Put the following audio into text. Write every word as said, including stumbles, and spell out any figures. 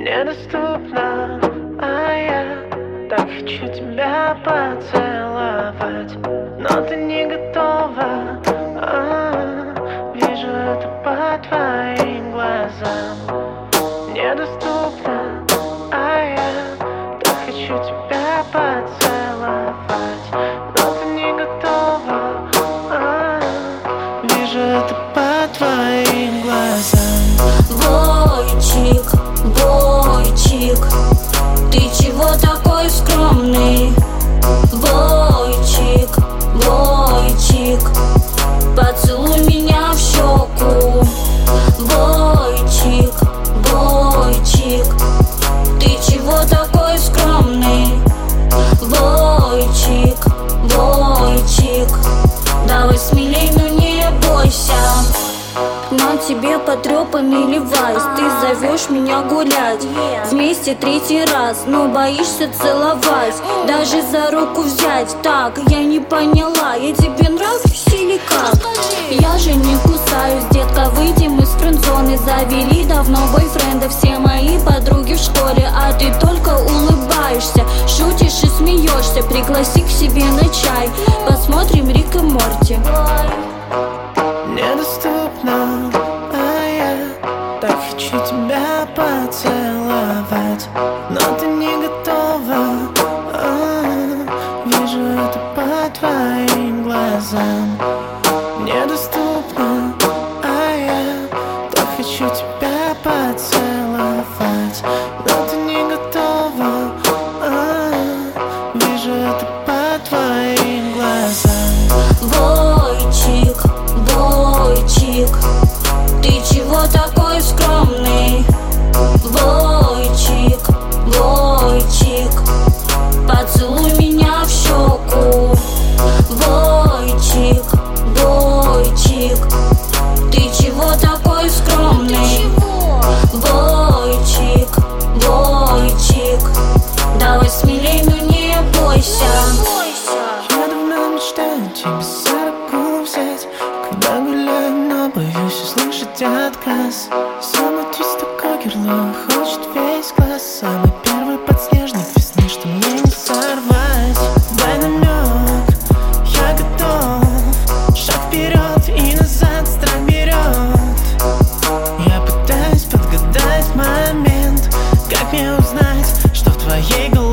недоступна, а я так хочу тебя поцеловать, но ты не готова. А-а-а, вижу это по твоим глазам. Недоступна, а я так хочу тебя поцеловать, но ты не готова. А-а-а, вижу это по твоим глазам. Бойчик, бойчик, ты чего такой скромный? Бойчик, бойчик, поцелуй меня в щеку. Бойчик, бойчик, ты чего такой скромный? Бойчик, бойчик, давай смелей, но не бойся. На тебе потрепанный левайс, ты зовешь меня гулять вместе третий раз, но боишься целовать, даже за руку взять. Так, я не поняла, я тебе нравлюсь или как? Я же не кусаюсь, детка, выйдем из френдзоны. Завели давно бойфренда все мои подруги в школе, а ты только улыбаешься, шутишь и смеешься. Пригласи к себе на чай, посмотрим Рик и Морти. Недоступна, а я так хочу тебя поцеловать, но ты не готова. А-а-а, вижу это по твоим глазам. Недоступна, а я так хочу тебя поцеловать, но ты не готова. А-а-а, вижу это по твоим глазам. Бойчик, бойчик, ты чего такой скромный? Бойчик, бойчик, поцелуй меня в щеку. Бойчик, бойчик, ты чего такой скромный? Бойчик, бойчик, давай смелей, но не бойся. Я давно мечтаю тебя за руку взять, когда гуляю, но боюсь услышать отказ. Самый твист такой герло, хочет весь глаз. Самый первый подснежник весны, что мне не сорвать. Дай намек, я готов. Шаг вперед и назад страх берет. Я пытаюсь подгадать момент, как мне узнать, что в твоей голове